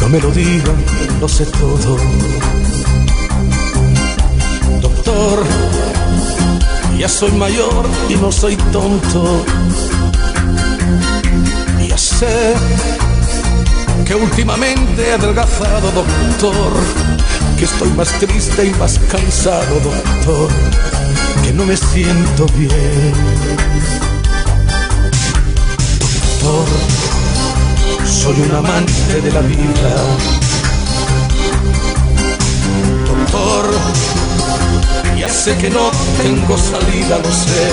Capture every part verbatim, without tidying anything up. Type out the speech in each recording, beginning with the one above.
No me lo digan, lo sé todo. Doctor, ya soy mayor y no soy tonto. Ya sé que últimamente he adelgazado, doctor, que estoy más triste y más cansado, doctor, que no me siento bien. Doctor, soy un amante de la vida. Doctor, ya sé que no tengo salida, lo sé.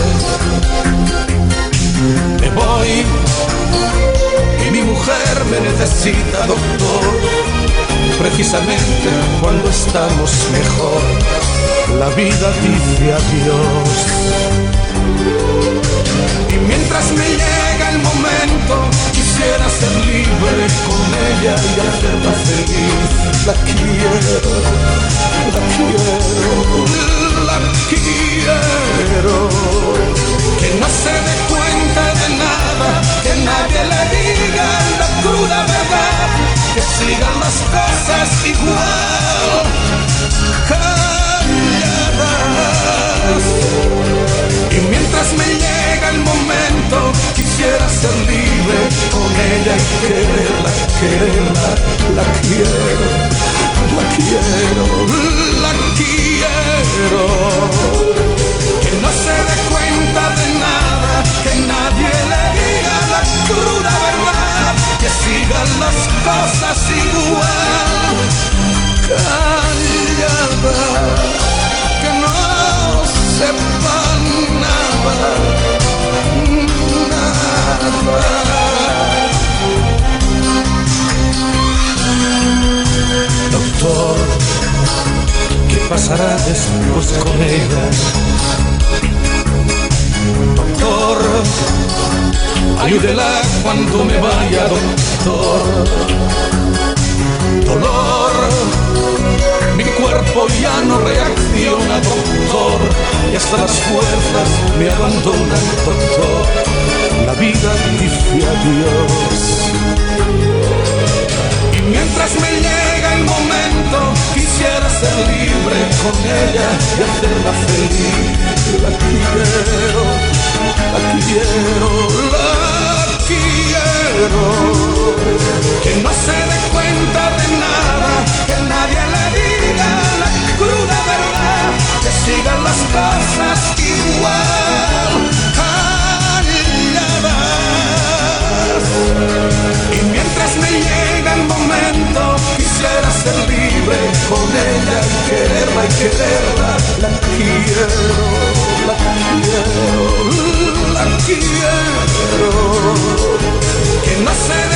Me voy y mi mujer me necesita, doctor, precisamente cuando estamos mejor. La vida dice adiós. Y mientras me llega el momento, quisiera ser libre con ella y hacerla feliz. La quiero, la quiero, la quiero. Que no se dé cuenta de nada, que nadie le diga la cruda verdad, que sigan las cosas igual, calladas. Y mientras me llega el momento, quisiera ser libre con ella y quererla, quererla, la quiero, la quiero, la quiero. Que no se dé cuenta de nada, que nadie le diga la cruda verdad, que sigan las cosas igual, calladas, que no sepan nada, nada. Doctor, ¿qué pasará después con ella? Doctor, ayúdela cuando me vaya, doctor. Dolor, mi cuerpo ya no reacciona, doctor, y hasta las fuerzas me abandonan, doctor. La vida dice adiós. Y mientras me llega el momento, quisiera ser libre con ella y hacerla feliz. La quiero, la quiero, la quiero. Que no se dé cuenta de nada, que nadie le diga la cruda verdad, que sigan las cosas igual, calladas. Y mientras me llega el momento, quisiera ser libre con ella y quererla y quererla. La quiero, la quiero, la quiero. Que no se dé